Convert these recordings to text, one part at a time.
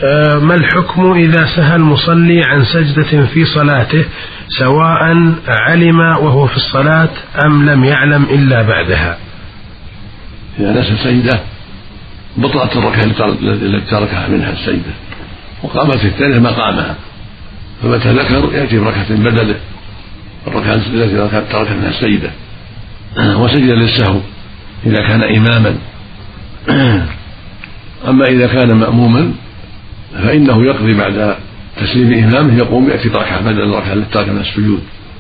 ما الحكم إذا سهى المصلي عن سجدة في صلاته سواء علم وهو في الصلاة أم لم يعلم إلا بعدها؟ إذا نسى سجدة بطلت الركعة التي تركها منها السجدة وقامت الثانية ما قامها، فمتى ذكر يأتي بركعة بدله الركعة التي ترك منها السجدة وسجد للسهو إذا كان إماما. أما إذا كان مأموما فإنه يقضي بعد تسليم إمامه، يقوم يأتي بركعة بدل الركعة التي ترك من السجود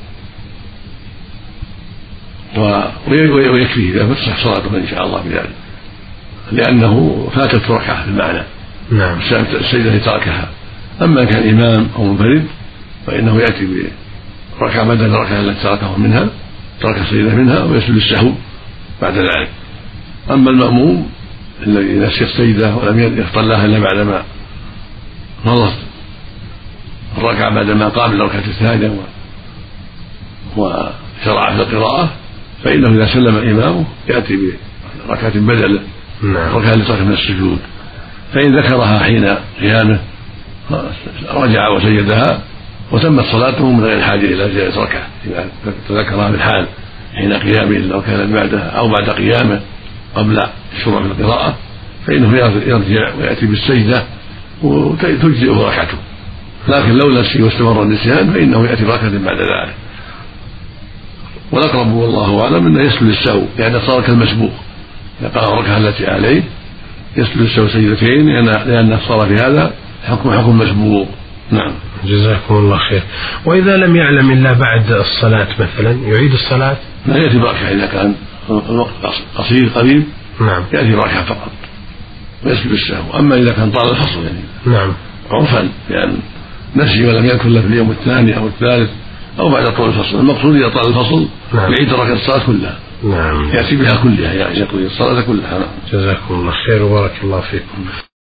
ويكفيه إذا تصح صلاته إن شاء الله بذلك، لأنه فاتت ركعة في المعنى. نعم. السجدة تركها. أما كان إمام أو منفرد فإنه يأتي بركعة بدل الركعة التي تركه منها، ترك السجدة منها ويسجد السهو بعد ذلك. أما المأموم الذي نسي السجدة ولم يختر لها إلا بعدما مضت الركعة بعدما قام للركعة الثانية وشرع في القراءة، فإنه إذا سلم إمامه يأتي بركعة بدل الركعة التي ترك من السجود، فإن ذكرها حين قيامه رجع وسجدها وتمت صلاته من غير حاجة إلى زيادة ركعة إذا تذكرها بالحال حين قيامه لو كان بعدها أو بعد قيامه قبل الشروع في القراءة، فإنه يرجع ويأتي بالسجدة وتجزئه ركعته. لكن لو نسي واستمر النسيان فإنه يأتي بركعة بعد ذلك. والأقرب والله أعلم أنه يسجد للسهو لأن صار كالمسبوق، يقرأ الركعة التي عليه يسجد للسهو سجدتين لأن صار في هذا حكم مسبوق. نعم. جزاكم الله خير. وإذا لم يعلم إلا بعد الصلاة مثلا يعيد الصلاة؟ لا، يأتي بركعة إذا كان الوقت قصير قريب. نعم. يأتي بركعة فقط ويسجد السهو. أما إذا كان طال الفصل يعني نعم عرفا لأن نسي ولم يذكر له في اليوم الثاني أو الثالث أو بعد طول الفصل، المقصود إذا طال الفصل يعيد ركعة الصلاة كلها. نعم. يأتي بها كلها يعني يقضي الصلاة كلها. جزاكم الله خير وبارك الله فيكم.